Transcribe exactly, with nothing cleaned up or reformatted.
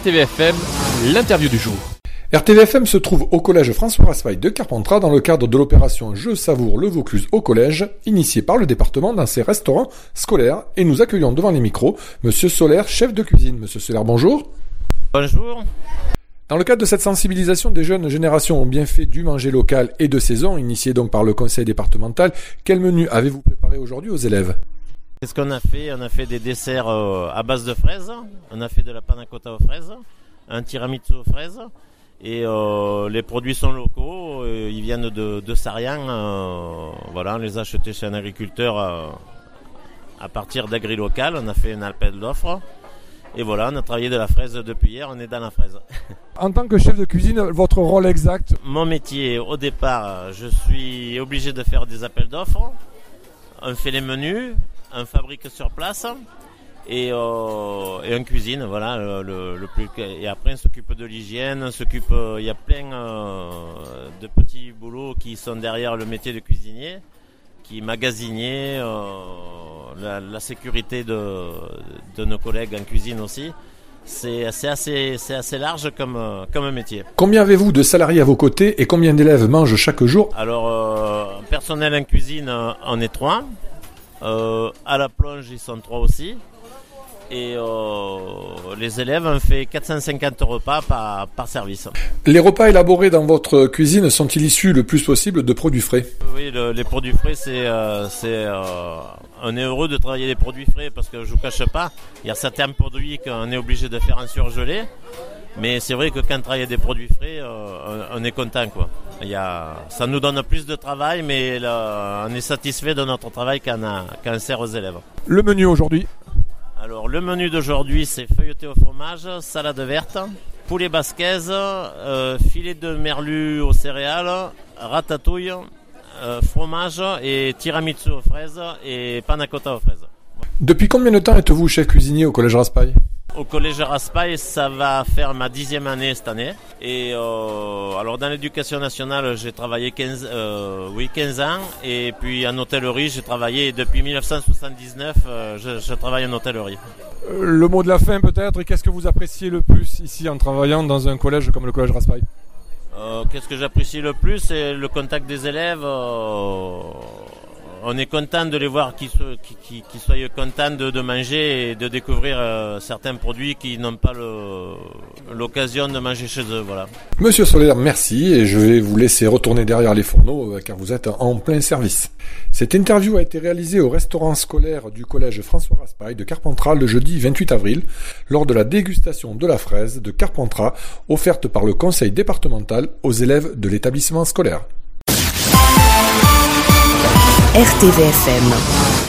R T V F M, l'interview du jour. R T V F M se trouve au collège François Raspail de Carpentras dans le cadre de l'opération Je savoure le Vaucluse au collège, initiée par le département dans ses restaurants scolaires, et nous accueillons devant les micros Monsieur Soler, chef de cuisine. Monsieur Soler, bonjour. Bonjour. Dans le cadre de cette sensibilisation des jeunes générations au bienfait du manger local et de saison, initié donc par le conseil départemental, quel menu avez-vous préparé aujourd'hui aux élèves ? Qu'est-ce qu'on a fait ? On a fait des desserts euh, à base de fraises, on a fait de la panna cotta aux fraises, un tiramisu aux fraises, et euh, les produits sont locaux, euh, ils viennent de, de Sarian, euh, voilà, on les a achetés chez un agriculteur euh, à partir d'agri-local, on a fait un appel d'offres, et voilà, on a travaillé de la fraise depuis hier, on est dans la fraise. En tant que chef de cuisine, votre rôle exact ? Mon métier, au départ, je suis obligé de faire des appels d'offres, on fait les menus, on fabrique sur place et, euh, et on cuisine, voilà, le, le, le plus, et après on s'occupe de l'hygiène, on s'occupe, euh, il y a plein euh, de petits boulots qui sont derrière le métier de cuisinier, qui magasinier, euh, la, la sécurité de, de nos collègues en cuisine aussi. C'est, c'est, assez, c'est assez large comme, comme métier. Combien avez-vous de salariés à vos côtés et combien d'élèves mangent chaque jour ? Alors, euh, personnel en cuisine, on est trois. Euh, à la plonge, ils sont trois aussi. Et euh, les élèves ont fait quatre cent cinquante repas par, par service. Les repas élaborés dans votre cuisine sont-ils issus le plus possible de produits frais ? Oui, le, les produits frais, c'est, euh, c'est euh, on est heureux de travailler les produits frais parce que je vous cache pas, il y a certains produits qu'on est obligé de faire en surgelé. Mais c'est vrai que quand on travaille des produits frais, euh, on, on est content, quoi. Il y a, ça nous donne plus de travail, mais là, on est satisfait de notre travail quand on, a, quand on sert aux élèves. Le menu aujourd'hui ? Alors, le menu d'aujourd'hui, c'est feuilleté au fromage, salade verte, poulet basquez, euh, filet de merlu aux céréales, ratatouille, euh, fromage et tiramisu aux fraises et panna cotta aux fraises. Depuis combien de temps êtes-vous chef cuisinier au collège Raspail ? Au collège Raspail, ça va faire ma dixième année cette année. Et euh, alors dans l'éducation nationale, j'ai travaillé quinze, euh, oui, quinze ans. Et puis en hôtellerie, j'ai travaillé depuis dix-neuf cent soixante-dix-neuf. Euh, je, je travaille en hôtellerie. Le mot de la fin peut-être. Qu'est-ce que vous appréciez le plus ici en travaillant dans un collège comme le collège Raspail ? euh, Qu'est-ce que j'apprécie le plus ? C'est le contact des élèves. Euh, On est content de les voir qui, qui, qui, qui soient contents de, de manger et de découvrir euh, certains produits qui n'ont pas le, l'occasion de manger chez eux. Voilà. Monsieur Soler, merci et je vais vous laisser retourner derrière les fourneaux car vous êtes en plein service. Cette interview a été réalisée au restaurant scolaire du collège François Raspail de Carpentras le jeudi vingt-huit avril lors de la dégustation de la fraise de Carpentras offerte par le conseil départemental aux élèves de l'établissement scolaire. R T V F M.